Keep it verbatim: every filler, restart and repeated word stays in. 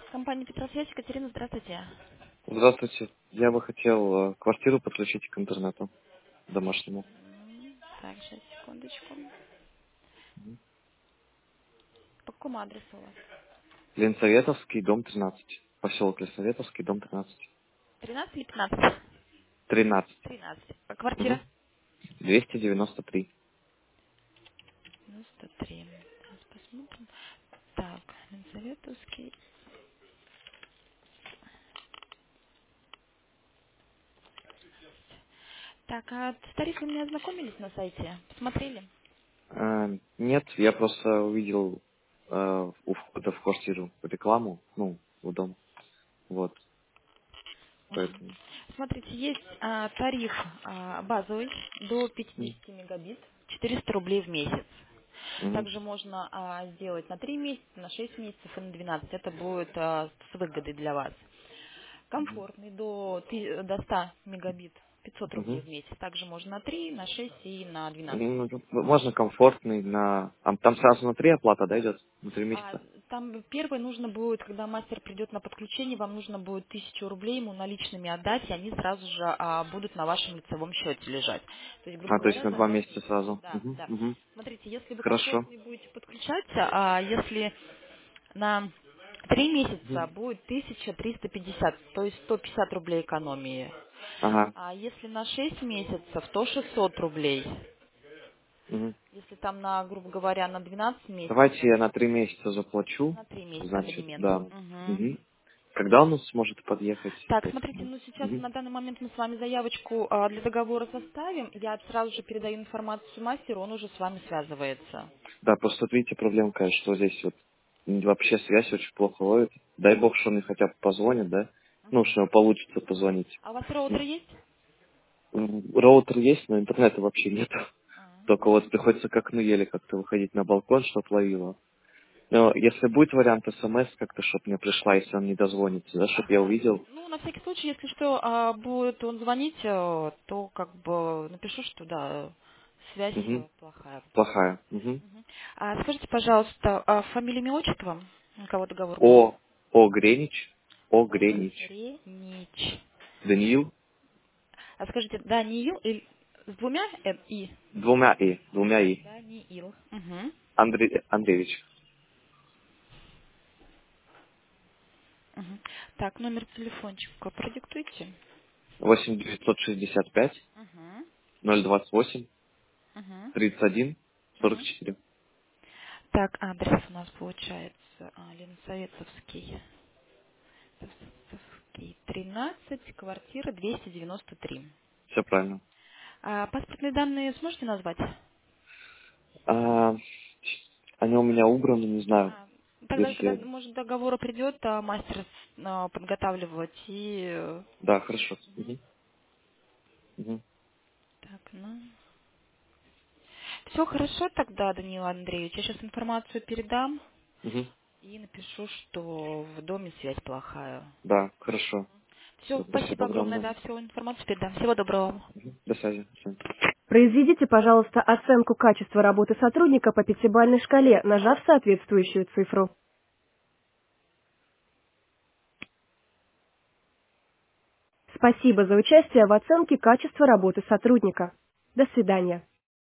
Компания Петросвязь, Екатерина, здравствуйте. Здравствуйте. Я бы хотел э, квартиру подключить к интернету домашнему. М, Так, сейчас, секундочку. По какому адресу у вас? Ленсоветовский, дом тринадцать. Поселок Ленсоветовский, дом тринадцать. Тринадцать или пятнадцать? тринадцать. Тринадцать. А квартира? Угу. двести девяносто три. девяносто три. Сейчас посмотрим. Так, Ленсоветовский. Так, а с тарифами не ознакомились на сайте? Посмотрели? Э, нет, я просто увидел э, у входа в квартиру рекламу, ну, в дом. Вот, Мгм. поэтому. Смотрите, есть а, тариф а, базовый до пятидесяти мегабит, четыреста рублей в месяц. Угу. Также можно а, сделать на три месяца, на шесть месяцев и на двенадцать. Это будет а, с выгодой для вас. Комфортный до, ты- до ста мегабит, пятьсот рублей Угу. в месяц. Также можно на три, на шесть и на двенадцать. Ну, можно комфортный на... а там сразу на три оплата, да, идет? На три А месяца? там первое нужно будет, когда мастер придет на подключение, вам нужно будет тысячу рублей ему наличными отдать, и они сразу же а, будут на вашем лицевом счете лежать. То есть, грубо А, то есть говоря, на за два два месяца месяца. сразу. Да, Угу. да. Угу. Смотрите, если вы Хорошо. комфортно будете подключаться, а если на три месяца Угу. будет тысяча триста пятьдесят, то есть сто пятьдесят рублей экономии. Ага. А если на шесть месяцев, то шестьсот рублей. Угу. Если там на, грубо говоря, на двенадцать Давайте месяцев, я на три месяца заплачу. на три месяца Значит, абонемент. да. Мгм. Мгм. Когда он сможет подъехать? Так, То есть, смотрите, ну сейчас мгм. на данный момент мы с вами заявочку а, для договора составим. Я сразу же передаю информацию мастеру, он уже с вами связывается. Да, просто вот видите, проблема какая, что здесь вот м, вообще связь очень плохо ловит. Дай бог, что мне хотя бы позвонит, да? Ну, Мгм. что получится позвонить. А у вас роутер М, есть? м, Роутер есть, но интернета вообще нет. А, Только вот приходится к окну еле как-то выходить на балкон, чтоб ловило. Но если будет вариант смс как-то, чтобы мне пришла, если он не дозвонится, да, чтобы я Ага. увидел. Ну, на всякий случай, если что, а, будет он звонить, э, то как бы напишу, что да, связь Мгм. э, плохая. Плохая. Мгм. Мгм. А скажите, пожалуйста, а фамилия, имя, отчество? На кого договор будет? О, О Гренич. О Гренич. Огренич. Даниил. А скажите, Даниил или с двумя Н и? Двумя И. Двумя И. Даниил. Угу. Андрей, Андреевич. Угу. Так, номер телефончика продиктуйте. восемь девятьсот шестьдесят пять Угу. ноль двадцать восемь Угу. тридцать один сорок Угу. четыре. Так, адрес у нас получается а, Ленсоветовский. Ленсоветовский, тринадцать, квартира двести девяносто три. Все правильно. А паспортные данные сможете назвать? А, они у меня убраны, не знаю, А, тогда, когда, если... может, договор придет, а мастер а, подготавливать и... э, Да, хорошо. Мгм. Мгм. Мгм. Так, ну... Все хорошо тогда, Данила Андреевич. Я сейчас информацию передам Мгм. и напишу, что в доме связь плохая. Да, хорошо. Все, Все, спасибо спасибо огромное, огромное. да, всю информацию передам. Всего доброго вам. Мгм. До связи. До свидания. Произведите, пожалуйста, оценку качества работы сотрудника по пятибалльной шкале, нажав соответствующую цифру. Спасибо за участие в оценке качества работы сотрудника. До свидания.